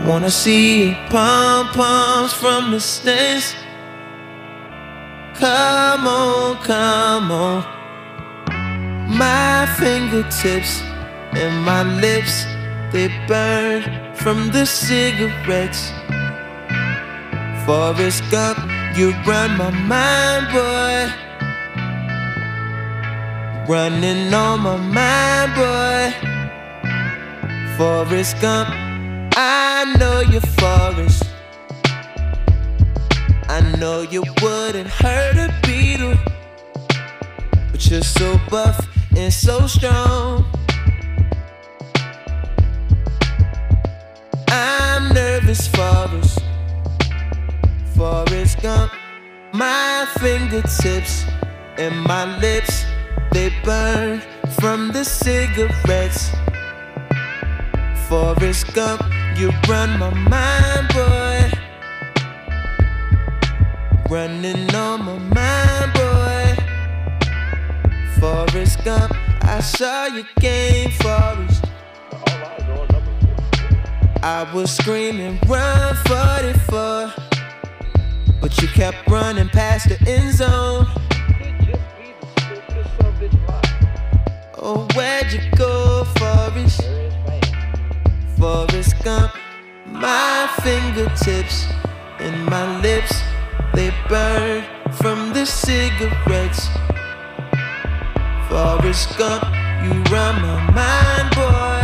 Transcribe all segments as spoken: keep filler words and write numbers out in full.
Wanna see pom-poms from the stands. Come on, come on. My fingertips and my lips, they burn from the cigarettes. Forrest Gump, you run my mind, boy. Running on my mind, boy. Forrest Gump, I know you're Forrest. I know you wouldn't hurt a beetle, but you're so buff and so strong. I'm nervous, Forrest. Forrest Gump, my fingertips and my lips, they burn from the cigarettes. Forrest Gump, you run my mind, boy. Running on my mind, boy. Forrest Gump, I saw your game, Forrest. I was screaming, run forty-four, but you kept running past the end zone. Oh, where'd you go, Forrest? Forrest Gump, my fingertips and my lips, they burn from the cigarettes. Forrest Gump, you run my mind, boy.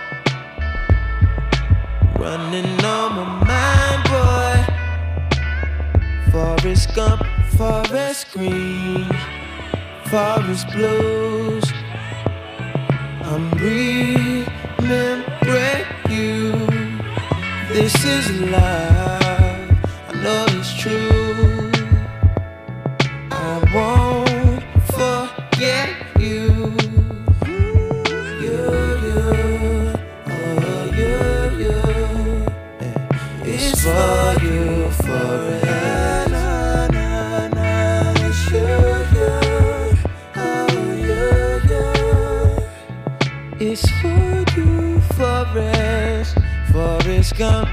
Running on my mind, boy. Forrest Gump, Forest Green, Forest Blues. I'm remembering you. This is love, I know it's true. I won't forget you. You, you, oh you, you. It's for you forever. Na, na, na, it's you, you, oh you, you. It's for you, Forrest, Forrest Gump.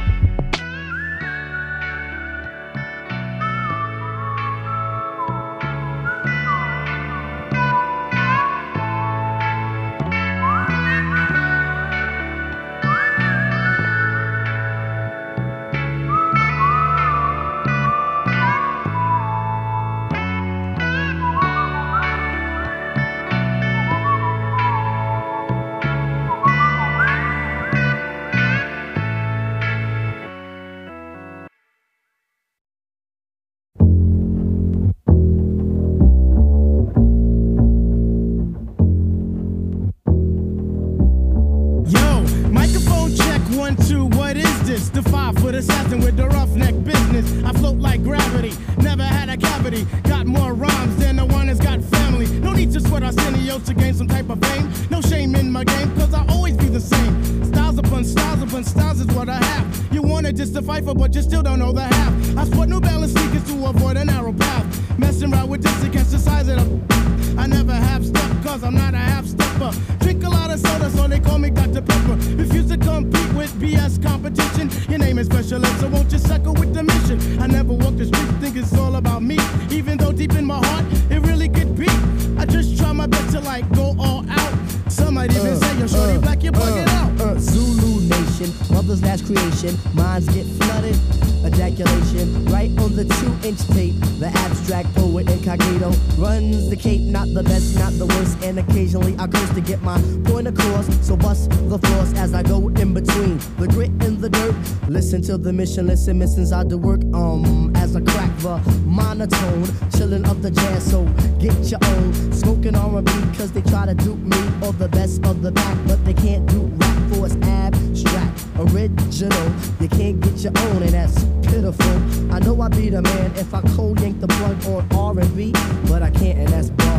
Minds get flooded, ejaculation right on the two-inch tape. The abstract poet incognito runs the cape, not the best, not the worst, and occasionally I curse to get my point across. So bust the floors as I go in between the grit and the dirt. Listen to the mission, listen, missions I do work. Um, as I crack the monotone, chillin' up the jazz. So get your own, smoking R and B, cause they try to dupe me or the best of the back, but they can't do rap for it's abstract. Original, you can't get your own, and that's pitiful. I know I be the man if I cold yank the plug on R and B, but I can't, and that's bug.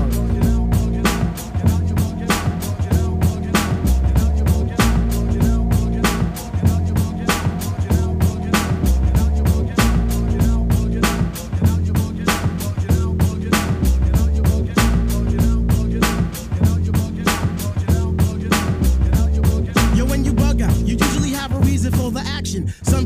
Some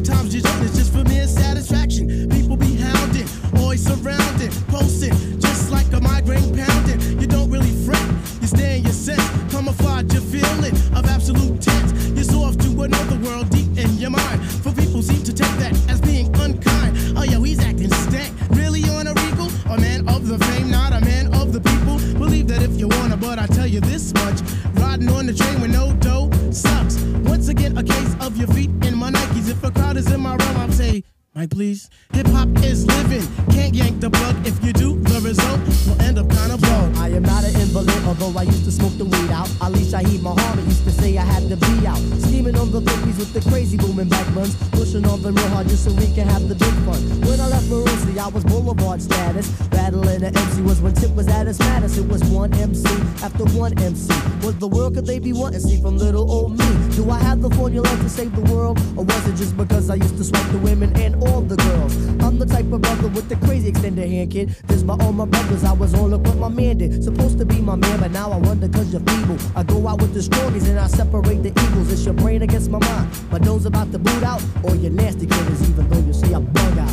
but I tell you this much. Riding on the train with no dough sucks. Once again, a case of your feet in my Nikes. If a crowd is in my realm, I'll say, Mike, please. Hip-hop is living. Can't yank the plug. If you do, the result will end up kind of blown. I am not an invalid, although I used to smoke the weed out. Ali Shaheed Muhammad used to say I had to be out. Scheming on the babies with the crazy booming back buns. Pushing on them real hard just so we can have the big fun. When I left Maroosie, I was Boulevard status. Battling the M C was when Tip was at its maddest. It was one M C after one M C. What the world could they be wanting? See from little old me. Do I have the formula to save the world? Or was it just because I used to swipe the women and all the girls? I'm the type of brother with the crazy extended hand, kid. This by all my brothers, I was on look what my man did. Supposed to be my man, but now I wonder cause you're feeble. I go out with the strongies and I separate the evils. It's your brain against my mind. My nose about to boot out, or your nasty critters, even though you say I bug out.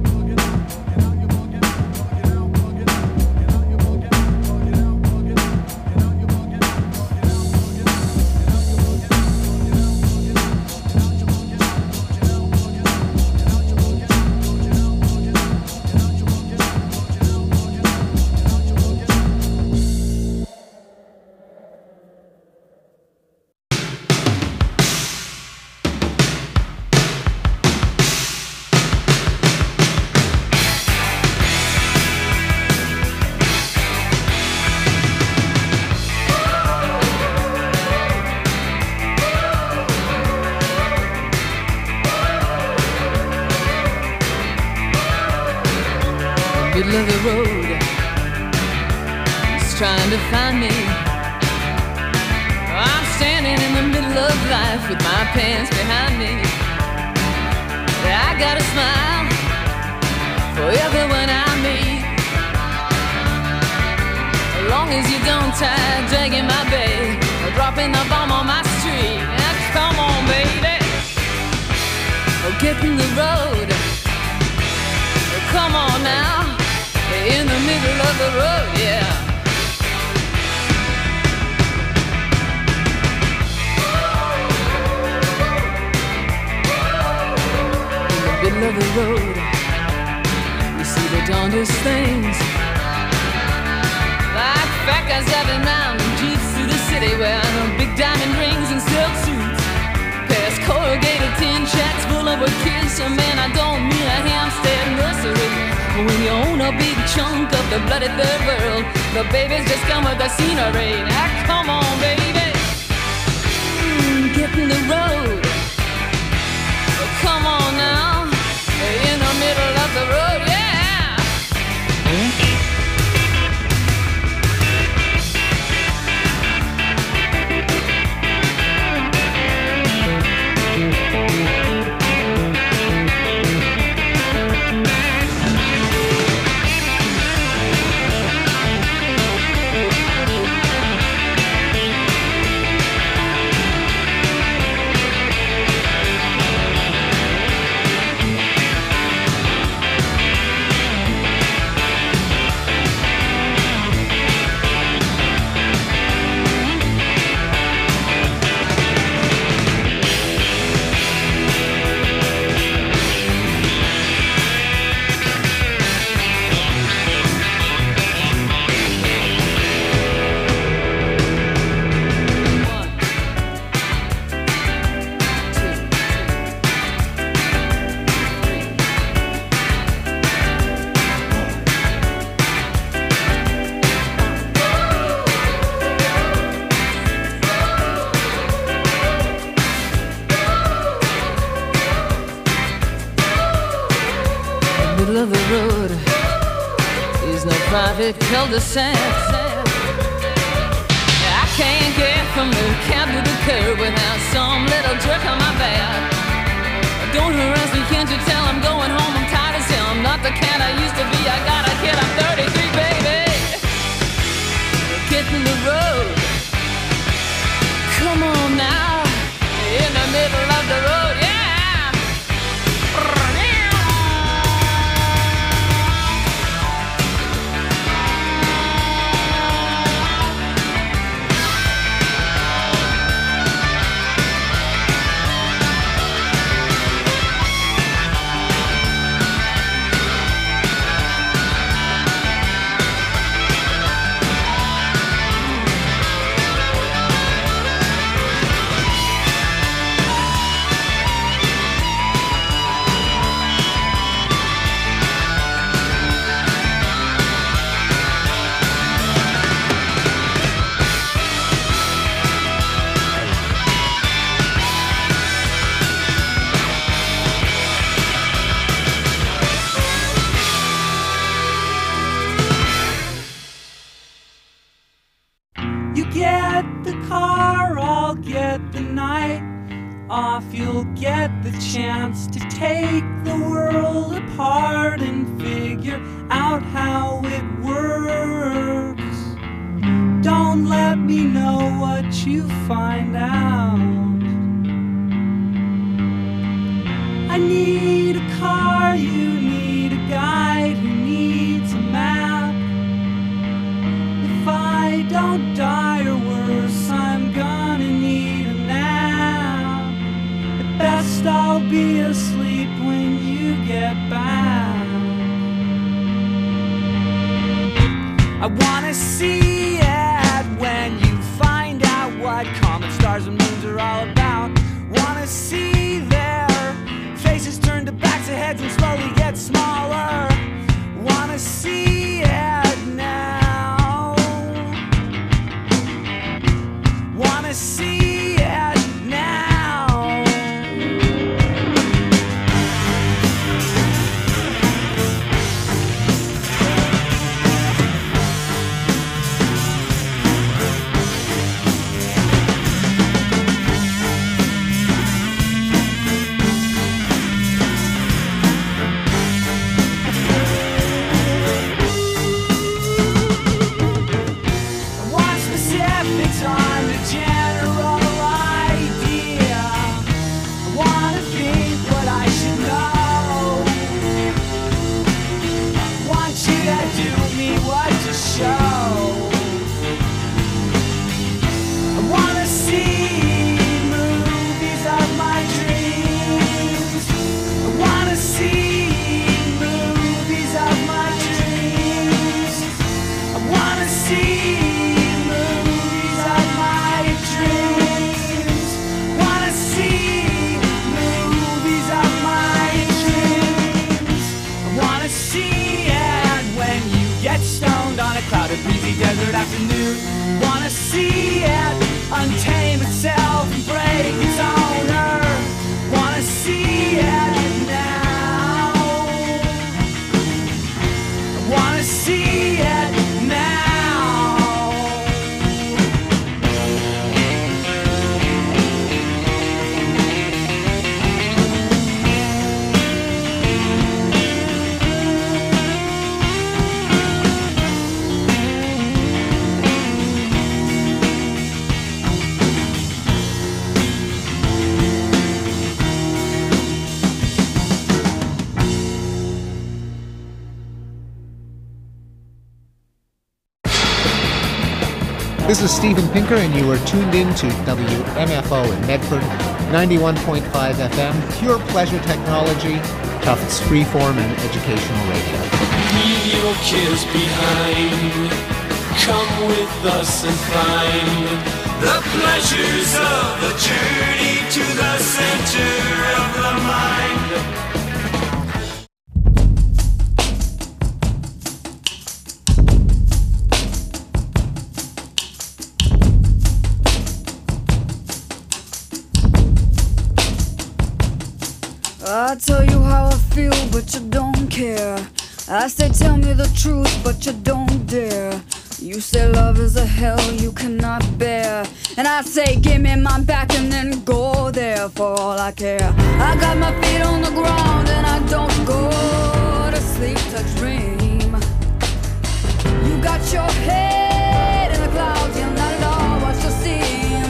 Middle of the road, he's trying to find me. I'm standing in the middle of life with my pants behind me. I got a smile for everyone I meet, as long as you don't try dragging my bag or dropping the bomb on my street. Now come on, baby, oh, get in the road. Oh, come on now. In the middle of the road, yeah. In the middle of the road, you see the darndest things, like fat guys driving round in jeeps through the city wearing big diamond rings and silk suits, past corrugated tin shacks full of kids. So man, I don't mean a Hampstead nursery. When you own a big chunk of the bloody third world, the babies just come with the scenery. Now come on, baby, mm, get in the road. Oh, come on now, in the middle of the road, yeah. Mm-hmm. Middle of the road is no private cul-de-sac. I can't get from the cab to the curb without some little jerk on my back. Don't harass me, can't you tell I'm going home? I'm tired as hell, I'm not the cat I used to be. I got a kid, I'm thirty-three, baby. Get in the road. Come on now, in the middle of the road, yeah. You get the car, I'll get the night off. You'll get the chance to take the world apart and figure out how it works. Don't let me know what you find out. I need a car, you need a guide who needs a map. If I don't die or worse, I'm gonna need a nap. At best I'll be asleep when you get back. I wanna see it when you find out what comet stars and moons are all about. Wanna see their faces turn to backs of heads and slowly get smaller. Wanna see it now. Wanna see it now. Desert afternoon. Wanna see it untame itself and break its owner. Wanna see it now. Wanna see it now. This is Steven Pinker, and you are tuned in to W M F O in Medford, ninety-one point five F M, pure pleasure technology, Tufts freeform and educational radio. Leave your kids behind. Come with us and find the pleasures of the journey to the center of the mind. I tell you how I feel, but you don't care. I say tell me the truth, but you don't dare. You say love is a hell you cannot bear, and I say give me my back and then go there for all I care. I got my feet on the ground and I don't go to sleep to dream. You got your head in the clouds, you're not at all what you seem.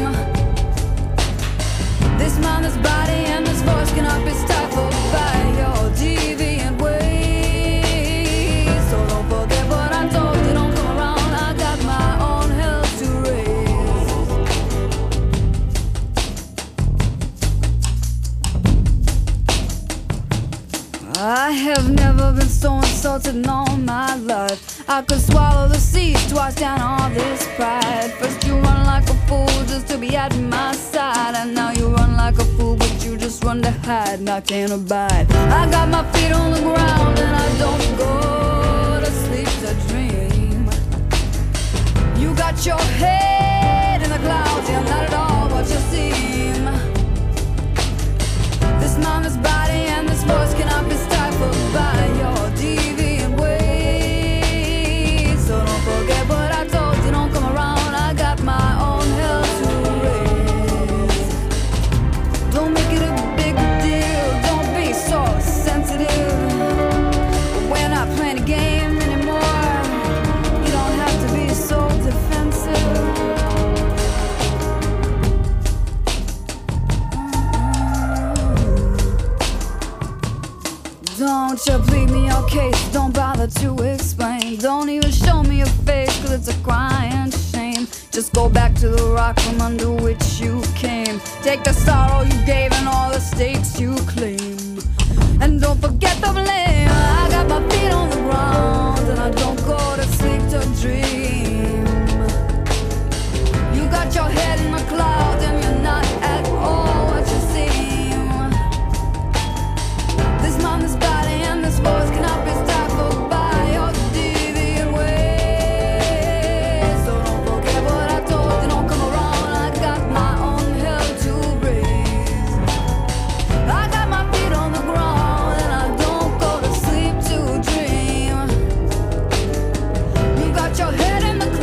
This mind, this body, and this voice cannot be stifled by your deviant ways. So don't forget what I told you, don't come around, I got my own hell to raise. I have never been so insulted in all my life. I could swallow the seas twice down all this pride. First you run like a fool just to be at my side, and now you run like a fool but you just run to hide, and I can't abide. I got my feet on the ground and I don't go to sleep to dream. You got your head in the clouds, you're not at all what you seem. This mind, this body, and this voice cannot be stifled by your deviant ways. So don't forget what I told you, don't come around, I got my case, don't bother to explain. Don't even show me your face, cause it's a crying shame. Just go back to the rock from under which you came. Take the sorrow you gave and all the stakes you claim. And don't forget the blame. I got my feet on the ground and I don't go to sleep to dream. You got your head in the clouds and you're not at all what you seem. This mind, this body, and this voice cannot be stifled by your deviant ways. So don't forget what I told you, don't come around. I got my own hell to raise. I got my feet on the ground and I don't go to sleep to dream. You got your head in the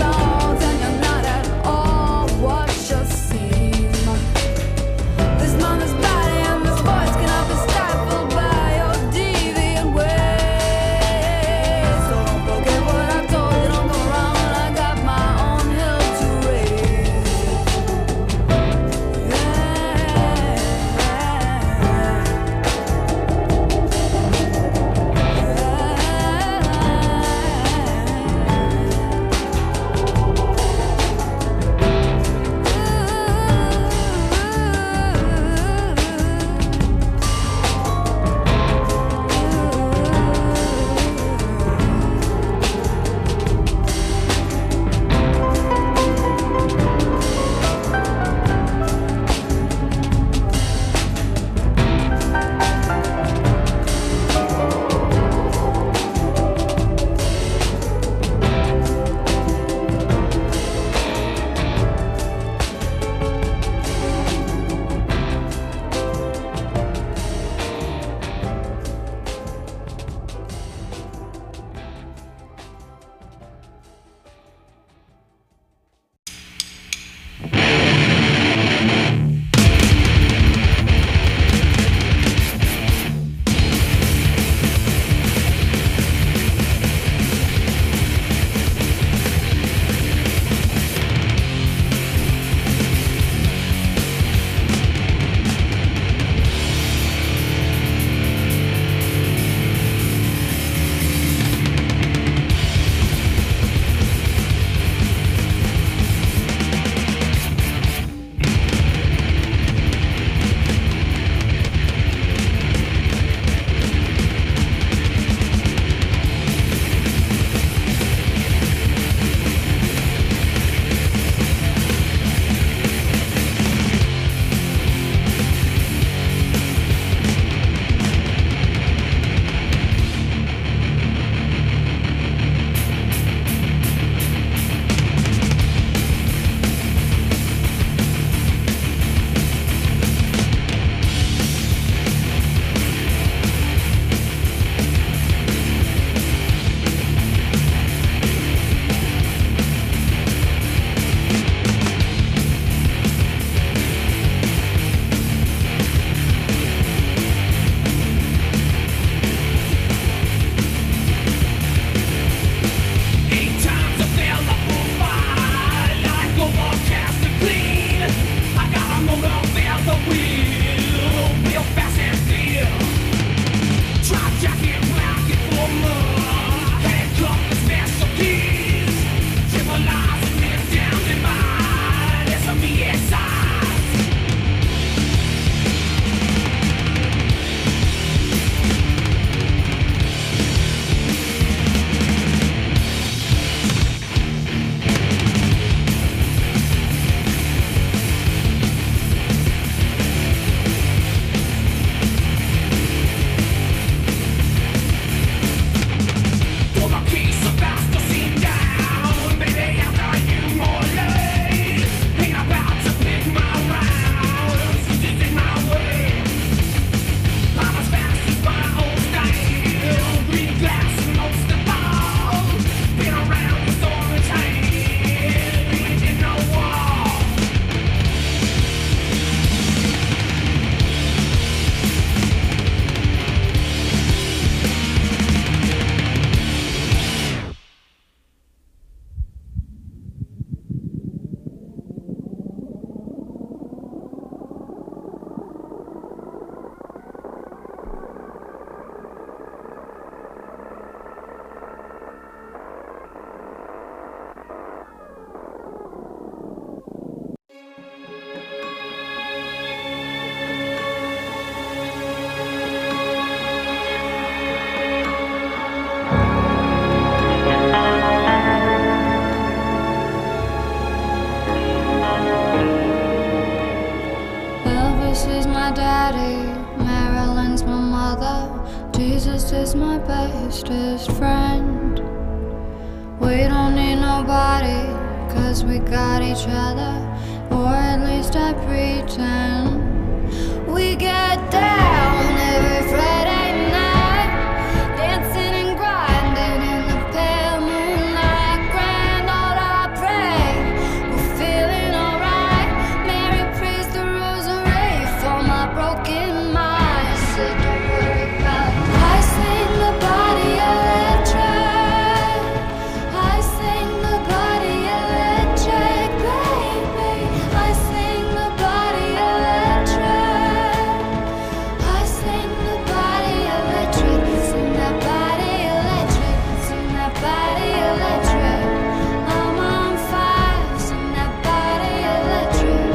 daddy, Marilyn's my mother, Jesus is my bestest friend. We don't need nobody, cause we got each other, or at least I pretend. We get down every Friday night, dancing and grinding in the pale moonlight. Grand old I pray, we're feeling alright. Mary prays the rosary for my broken mind. Said don't worry about it. I sing the body electric, I sing the body electric, baby. I sing the body electric, I sing the body electric, sing that body electric, sing that body electric. I'm on fire, sing that body electric.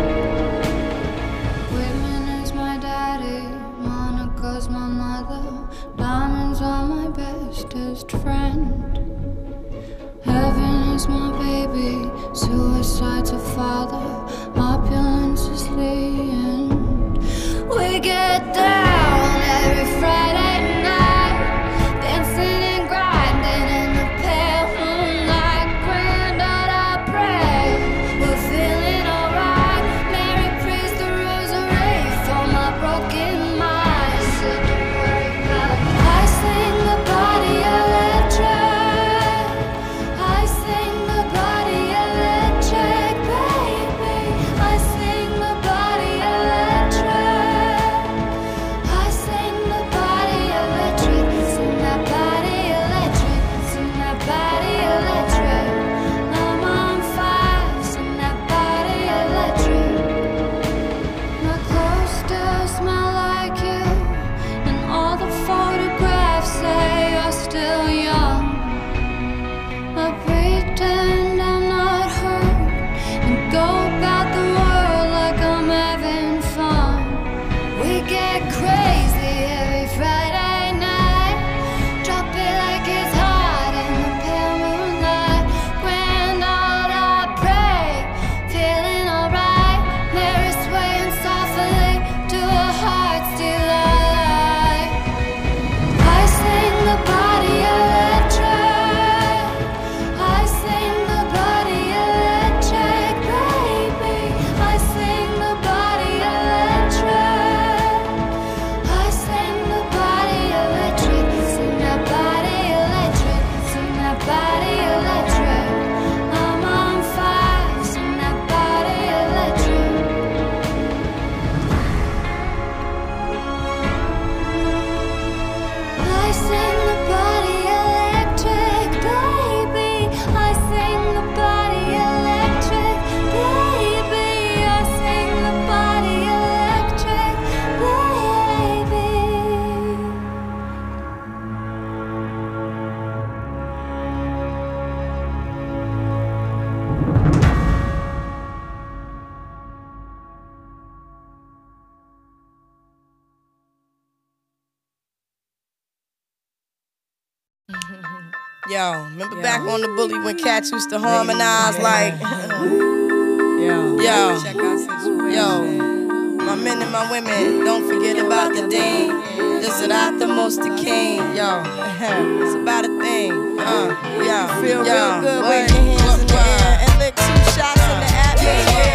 Whitman is my daddy, Monica's my mother, diamonds are my bestest friend. Heaven is my baby, suicide's a father, opulence is the end. We get down every Friday night, dancing and grinding in the pale moonlight. Grand old I pray, we're feeling alright. Mary prays the rosary for my broken mind. Said don't worry about it. I sing the body electric, I sing the body electric, baby. I sing the body electric, I sing the body electric, sing that body electric, sing that body electric. I'm on fire, sing that body electric. My clothes still smell like you, and all the photographs say you're still young. I pretend I'm not hurt and go about the world like I'm having fun. We get crazy every Friday night, drop it like it's hot in the pale moonlight. Grand old I pray, feeling alright. Mary swaying softly to a heart still alive. I sing the body electric, I sing the body electric, baby. I sing the body electric, I sing the body electric, sing that body electric, sing that body electric. I'm on fire, sing that body electric. I sing the body electric, baby. I sing the body electric, baby. I sing the body electric, baby. Yo, remember back on the bully when cats used to harmonize like, yo, yo, yo, my men and my women, don't forget about the dean. This is not the most the king, yo. It's about a thing, uh, yo, feel yo, real good, wave your hands in the air and lick two shots in the atmosphere.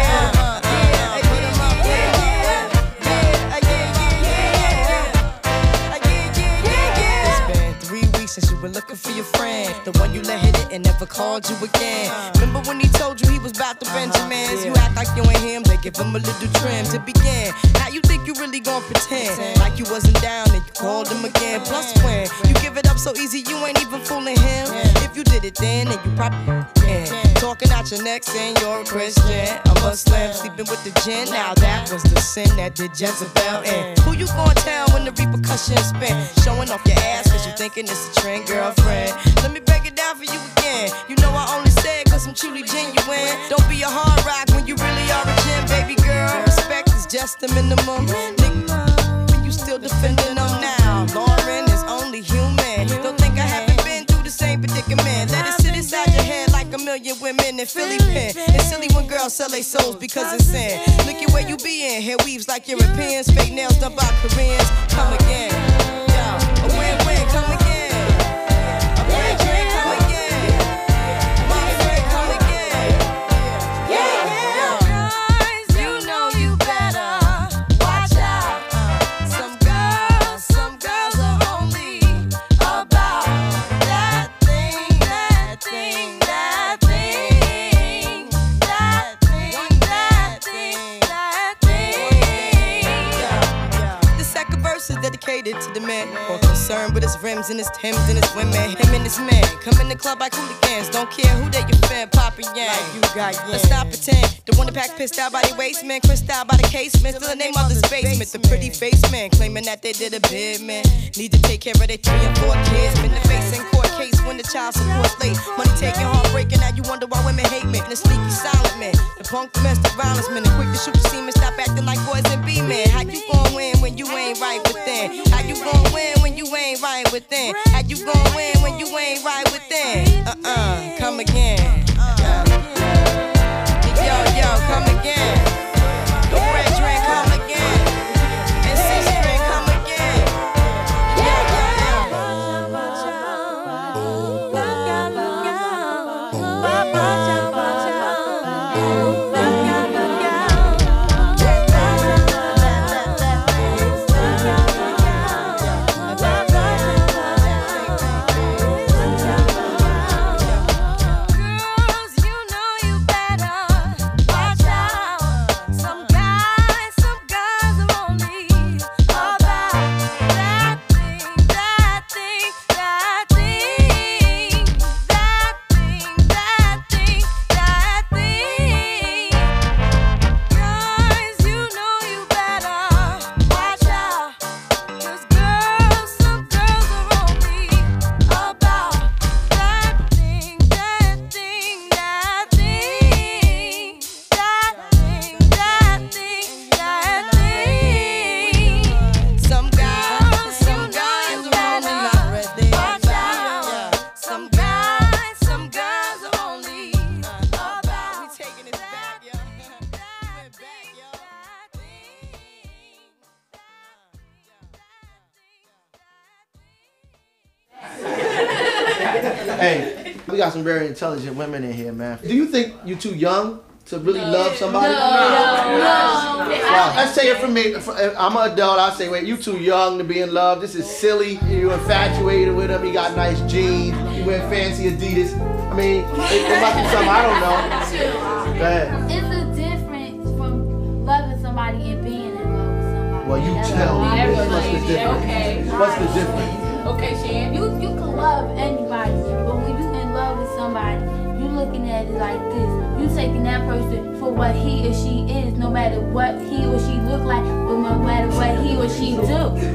Since you were looking for your friend, the one you let hit it and never called you again. Remember when he told you he was about the Benjamins? You act like you ain't him, they give him a little trim to begin. Now you think you really gon' pretend like you wasn't down and you called him again. Plus when you give it up so easy, you ain't even fooling him. If you did it then, then you probably can. Talking out your neck saying you're a Christian, a Muslim, sleeping with the gin. Now that was the sin that did Jezebel in. Who you gon' tell when the repercussions spin? Showing off your ass cause you thinking it's a trend, girlfriend. Let me break it down for you again. You know I only say it cause I'm truly genuine. Don't be a hard rock when you really are a gem, baby girl. Respect is just the minimum. Nigga, you still defending them now. Lauren is only human. Don't think I haven't been through the same predicament. Let it sit inside your head like a million women in Philly pen. It's silly when girls sell their souls because it's sin. Look at where you be in. Hair weaves like Europeans, fake nails done by Koreans. Come again. Yo, a win-win, come again. Dedicated to the man, more concerned with his rims and his Timbs and his women. Him and his man come in the club like hooligans. Don't care who they your fan, Papa Yang. Like you got yeah. Let's stop pretend. The one that pack pissed out by the waistman, crissed out by the casement. Still the name of the basement. The pretty face man claiming that they did a bid, man. Need to take care of their three and four kids. Been the face in court case when the child support's late. Money taking, heartbreaking. Now you wonder why women hate me. The sneaky silent man, the punk domestic violence man, the quick to shoot the semen. Stop acting like boys and be men. How you gon' win when you ain't right within? How you gon' win when you ain't right within? How you gon' win when you ain't right within? Uh-uh, come again. Uh, yo, yo, come again. The red drink, come again. And six drink, come again. Yeah, yeah, Hey, we got some very intelligent women in here, man. Do you think you're too young to really no. love somebody? No, no, no. Well, let's say it from me. I'm an adult. I say, wait, you too young to be in love. This is silly. You're infatuated with him. He got nice jeans. He wear fancy Adidas. I mean, it, it must be something I don't know. Go ahead. It's a difference from loving somebody and being in love with somebody. Well, you That's tell me. What's the difference? Okay. What's the difference? Okay, Shan. You you can love anybody, but when you in love with somebody, you looking at it like this. You taking that person for what he or she is, no matter what he or she look like, or no matter what he or she do. You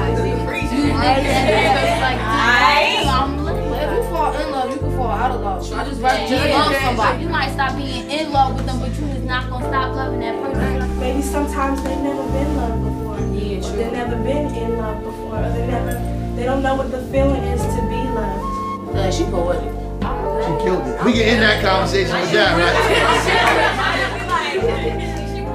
looking at it like this. I'm looking. If you fall in love, you can fall out of love. I just rather just love somebody. You might stop being in love with them, but you is not gonna stop loving that person. Maybe sometimes they've never been loved before. Yeah, true. They've never been in love before. Or they never. They don't know what the feeling is to be loved. Uh, she poetic. She killed it. We can end that conversation with that, right?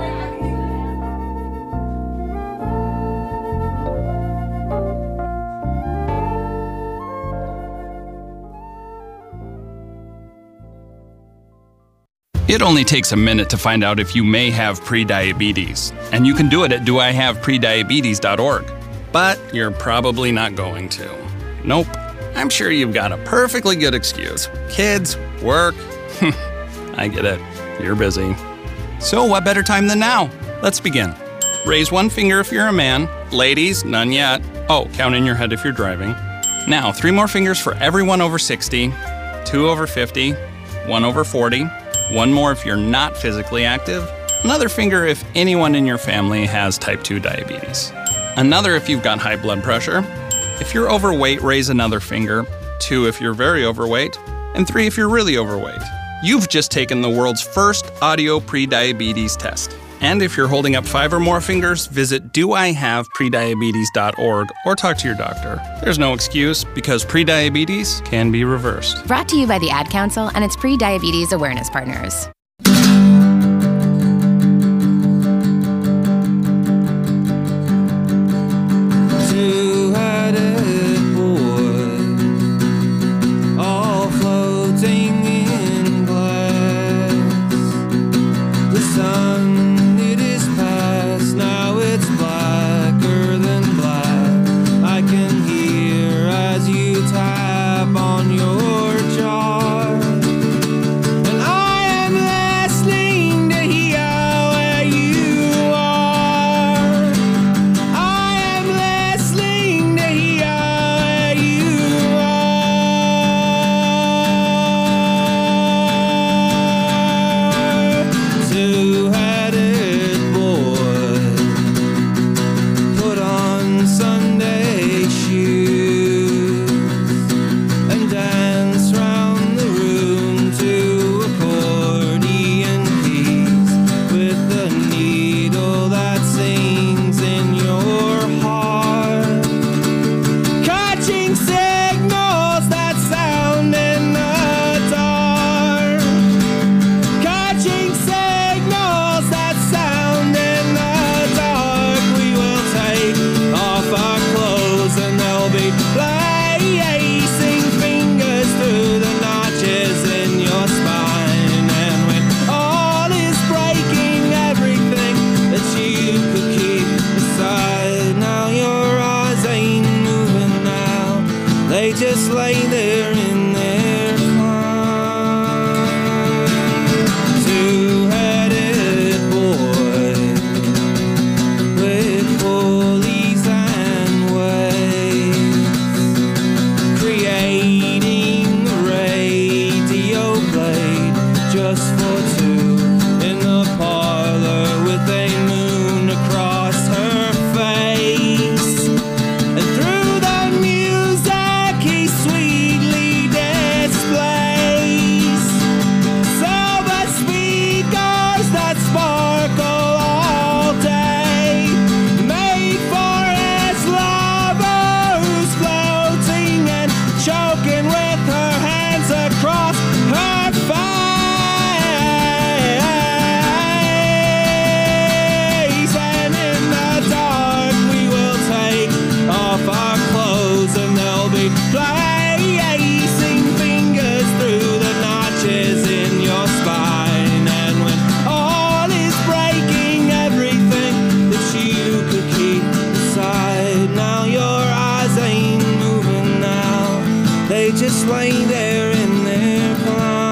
It only takes a minute to find out if you may have prediabetes, and you can do it at do I have prediabetes dot org. But you're probably not going to. Nope. I'm sure you've got a perfectly good excuse. Kids, work. I get it. You're busy. So what better time than now? Let's begin. Raise one finger if you're a man. Ladies, none yet. Oh, count in your head if you're driving. Now, three more fingers for everyone over sixty, two over fifty, one over forty, one more if you're not physically active, another finger if anyone in your family has type two diabetes. Another if you've got high blood pressure. If you're overweight, raise another finger. Two if you're very overweight. And three if you're really overweight. You've just taken the world's first audio prediabetes test. And if you're holding up five or more fingers, visit do I have prediabetes dot org or talk to your doctor. There's no excuse because prediabetes can be reversed. Brought to you by the Ad Council and its pre-diabetes awareness partners. sun, it is past, now it's blacker than black. I can hear as you tap on your jar, and I am listening to hear where you are. I am listening to hear where you are. Two-headed boy, put on Sunday shoes and dance round the room to accordion keys with the needle that sings in your heart, catching signals that sound in the dark, catching signals that sound in the dark. We will take off our clothes and they'll be placing fingers through the notches in your spine. And when all is breaking, everything that you could keep aside, now your eyes ain't moving now, they just lay there in their climb. Two-headed boy with pulleys and waves, creating a radio blade just for two in the parlor with a moon across her face. And through the music he sweetly displays silver speakers that sparkle all day, made for his lover who's floating and choking with her hands across her face. And in the dark we will take off our clothes and they'll be placing fingers through the notches in your spine. And when all is breaking, everything that you could keep aside, now your eyes ain't moving now, they just lay there in their climb.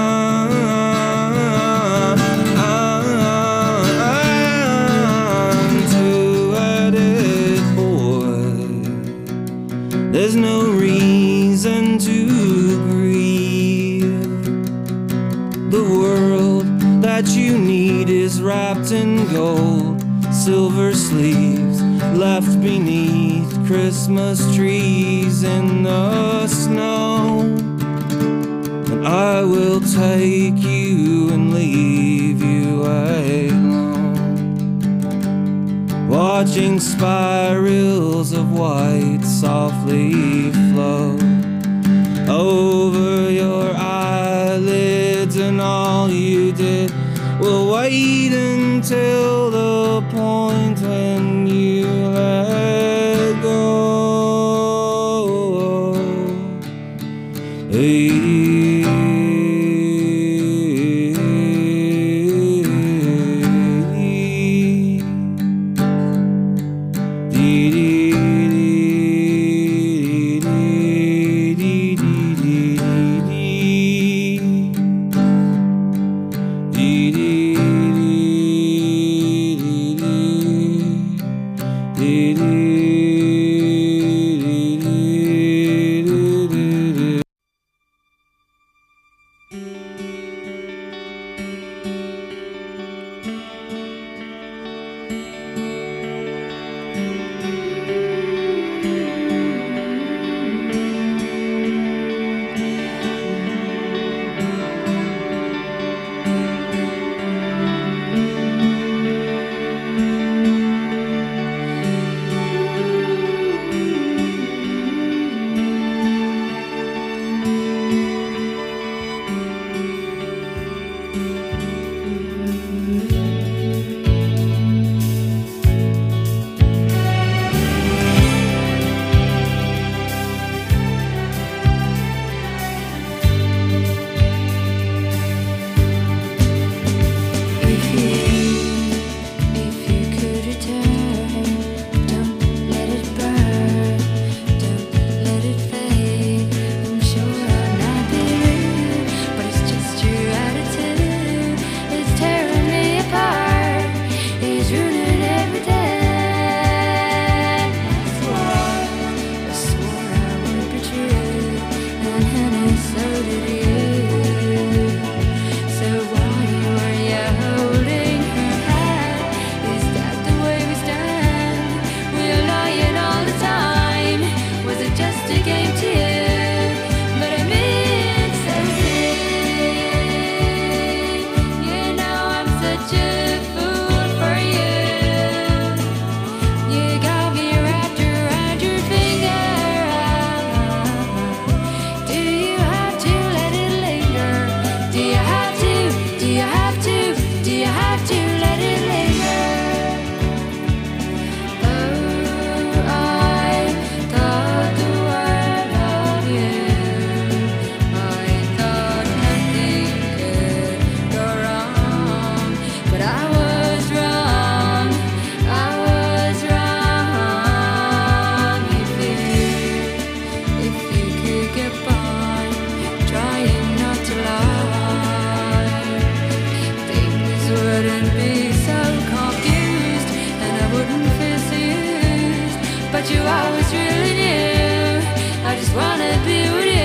Two-headed boy, there's no reason to grieve. The world that you need is wrapped in gold, silver sleeves left beneath Christmas trees in the snow. And I will take you and leave you alone, watching spirals of white softly flow over your eyelids, and all you did will wait until the point when you let go. Dee dee what you always really knew. I just wanna be with you.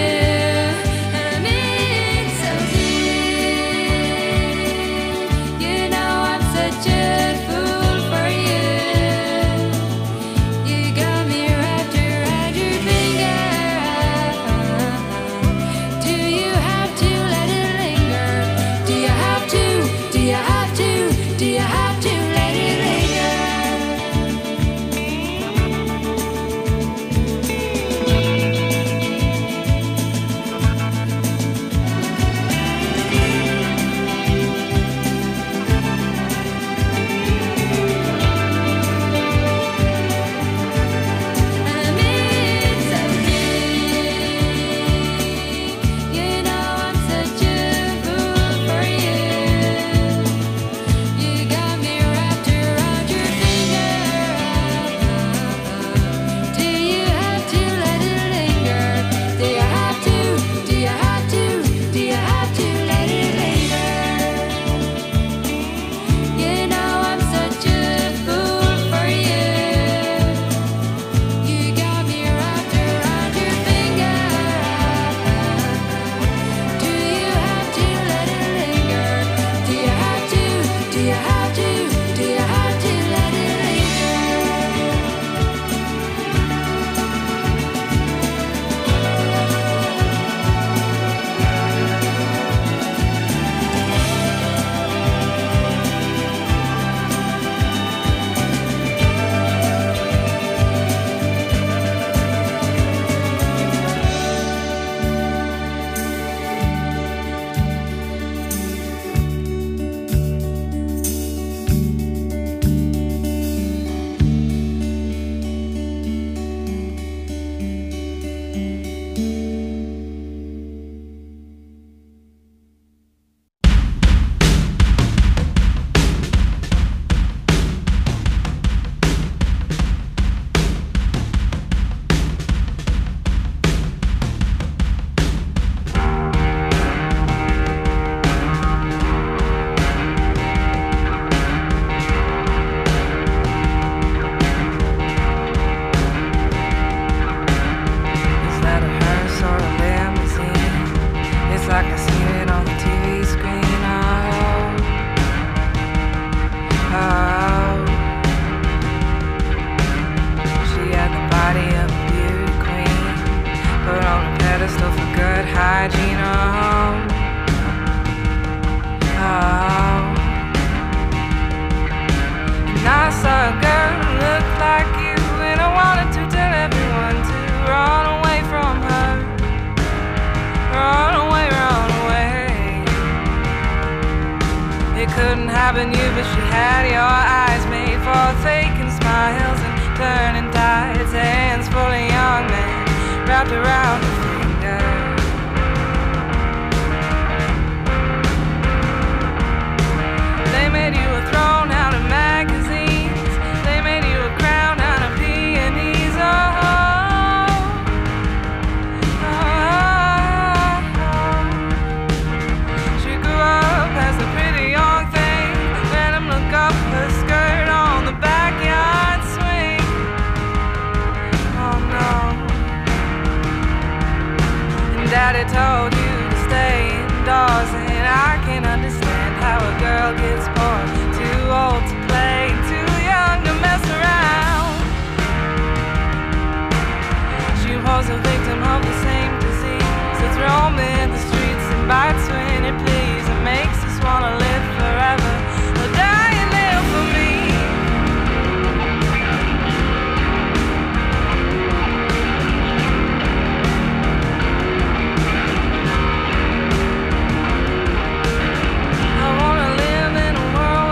I wanna live in a world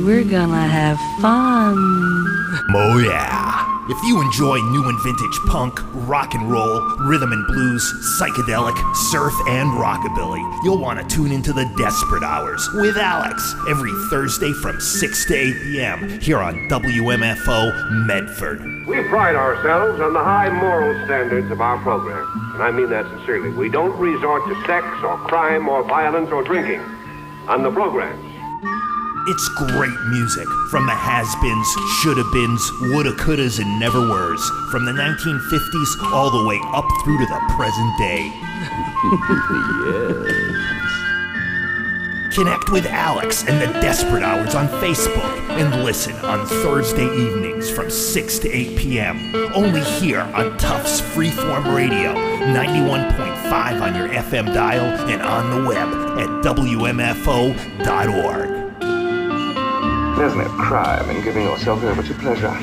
we're gonna have fun. Oh yeah. If you enjoy new and vintage punk, rock and roll, rhythm and blues, psychedelic, surf, and rockabilly, you'll want to tune into the Desperate Hours with Alex every Thursday from six to eight p.m. here on W M F O Medford. We pride ourselves on the high moral standards of our program, and I mean that sincerely. We don't resort to sex or crime or violence or drinking on the programs. It's great music from the has-beens, shoulda-beens, woulda-couldas, and never-weres, from the nineteen fifties all the way up through to the present day. Yes. Connect with Alex and the Desperate Hours on Facebook and listen on Thursday evenings from six to eight p.m. only here on Tufts Freeform Radio, ninety-one point five on your F M dial and on the web at W M F O dot org. There's no crime in giving yourself over to pleasure.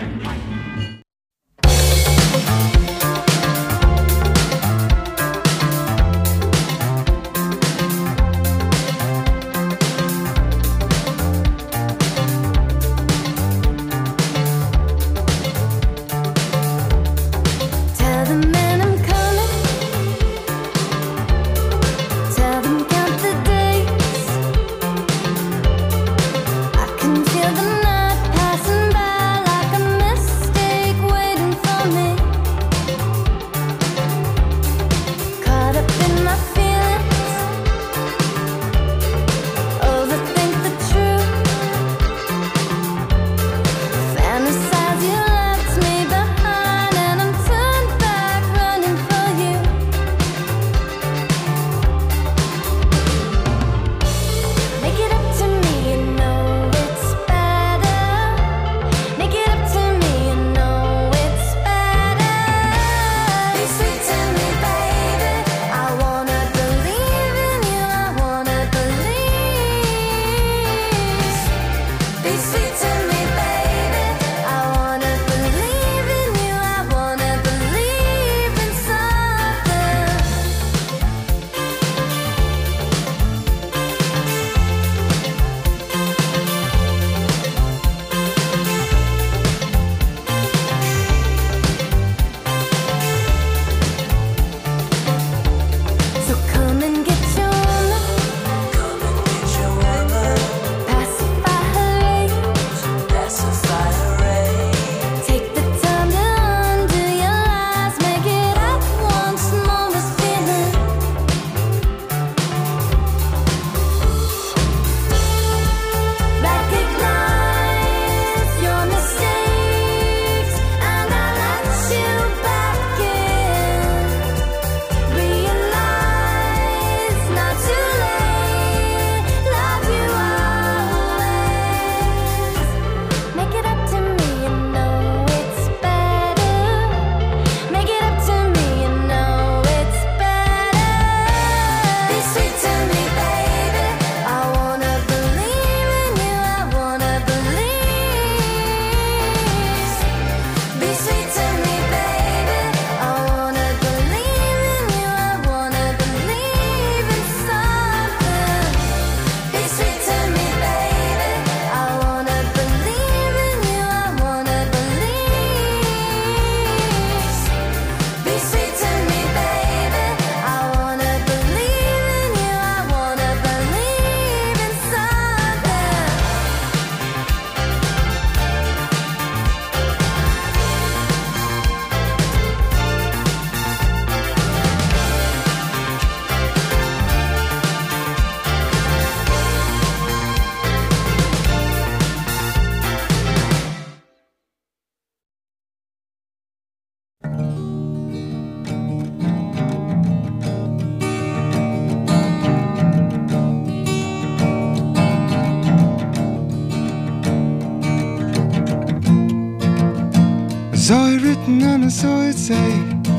Saw it written and I saw it say,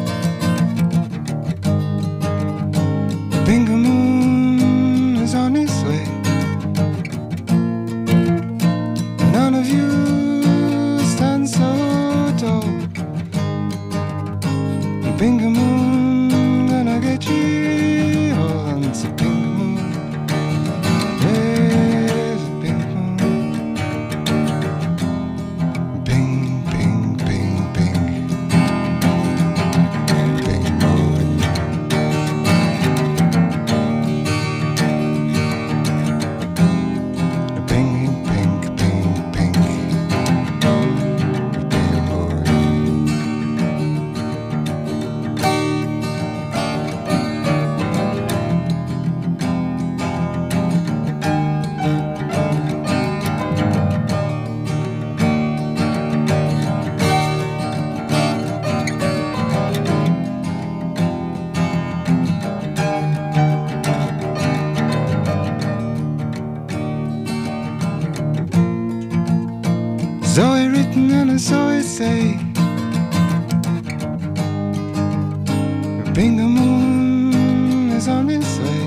Bingo Moon is on its way. None of you stand so tall. Bingo Moon gonna get you all. It's a bingo moon. There's a bingo moon. Bingo Moon is on his way.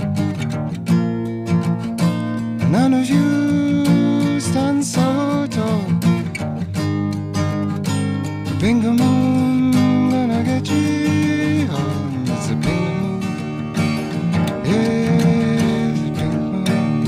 None of you stand so tall. Bingo Moon gonna get you home. It's a bingo moon. It's a bingo moon.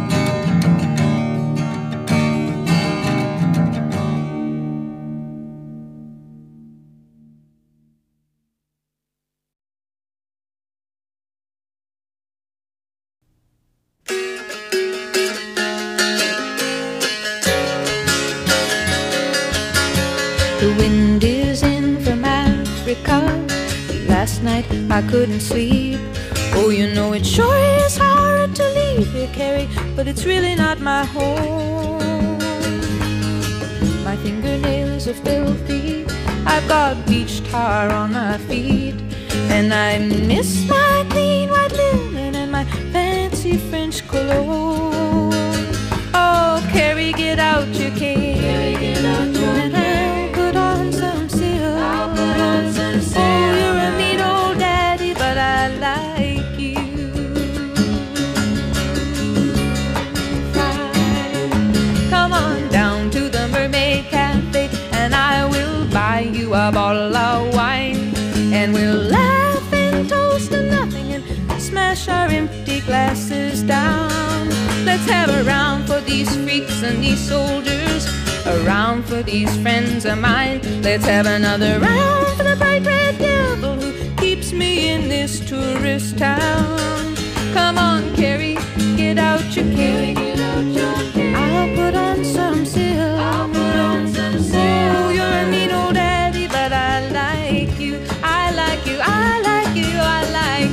The wind is in from Africa. Last night I couldn't sleep. Oh, you know it sure is hard to leave here, Carrie, but it's really not my home. My fingernails are filthy. I've got beach tar on my feet, and I miss my clean white linen and my fancy French cologne. Oh, Carrie, get out your cane. Carrie, get out your cane. Put on some silk. I'll put on some silk. Oh, you're a neat old daddy, but I like you. Fine. Come on down to the Mermaid Cafe, and I will buy you a bottle of wine, and we'll laugh and toast to nothing and smash our empty glasses down. Let's have a round for these freaks and these soldiers, a round for these friends of mine. Let's have another round for the bright red devil who keeps me in this tourist town. Come on, Carrie, get out your cane. I'll put on some silk. I'll put on some silk. Oh, you're a mean old daddy, but I like you. I like you. I like you. I like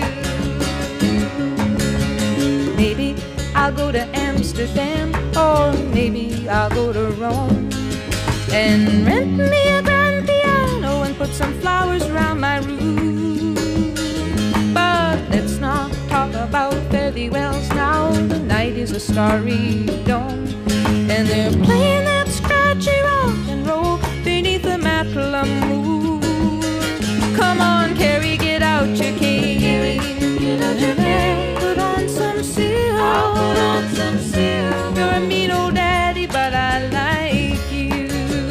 you. Maybe I'll go to Amsterdam, or maybe I'll go to Rome, and rent me a grand piano and put some flowers around my room. But let's not talk about fairy wells now. The night is a starry dome, and they're playing that scratchy rock and roll beneath the Matla moon. Come on, Carrie, get out your cane. Get out your cane. Put on some silk. I'll put on some silk. You're a mean old daddy, but I like you.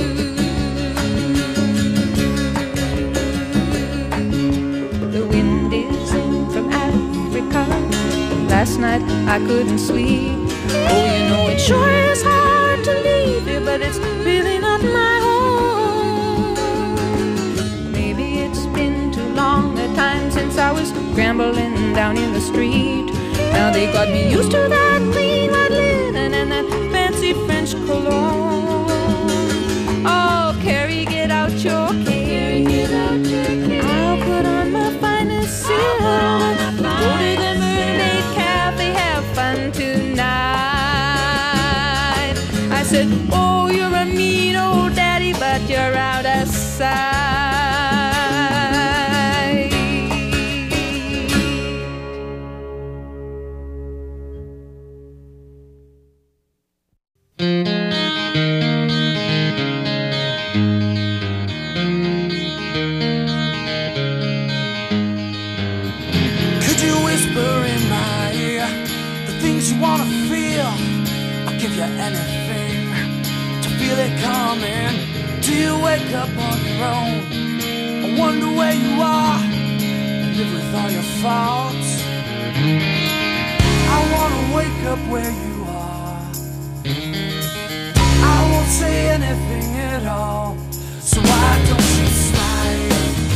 The wind is in from Africa. Last night I couldn't sleep. Oh, you know it sure is hard to leave here, but it's really not my home. Maybe it's been too long a time since I was scrambling down in the street. Now they got me used to that clean white linen and that fancy French cologne. Oh, Carrie, get out your cane. I'll put on my finest silk. Go to the Mermaid Cafe, have fun tonight. I said, oh, you're a mean old daddy, but you're out of sight. Could you whisper in my ear the things you wanna feel? I'll give you anything to feel it coming. Do you wake up on your own? I wonder where you are and live with all your faults. I wanna wake up where you are. I won't say anything at all, so why don't you smile?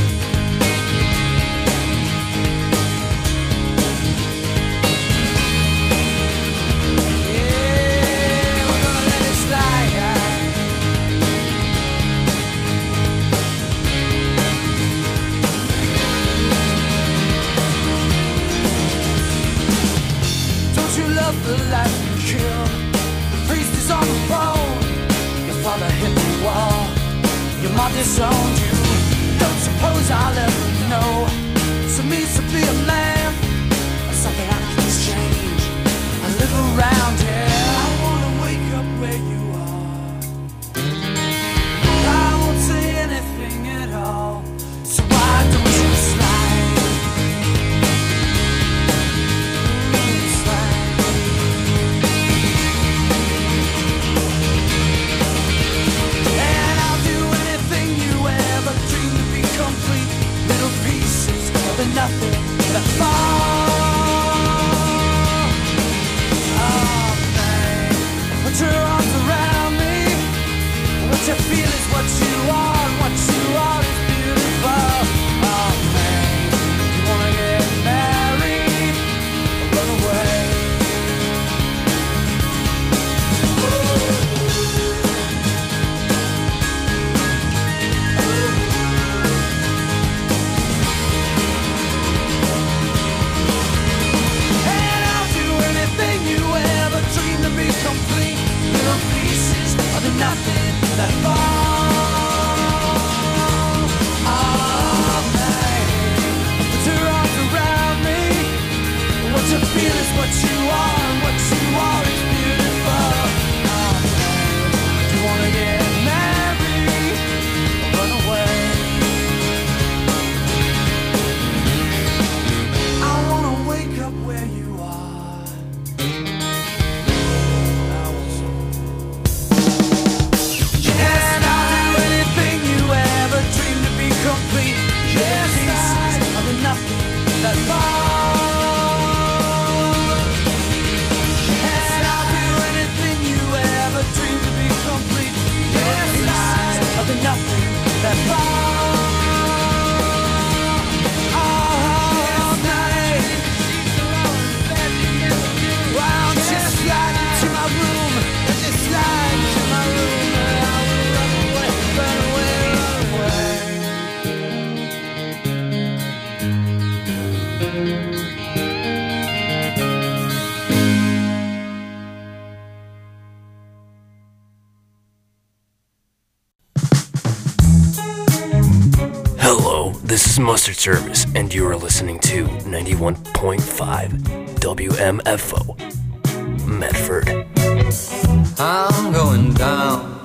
The life you killed, the priest is on the phone. Your father hit the wall, your mom disowned you. Don't suppose I'll ever know. So means to be a man, or something I can exchange. I live around here. I wanna wake up where you are. I won't say anything at all, so why don't you slide? is Mustard Service, and you are listening to ninety-one point five W M F O, Medford. I'm going down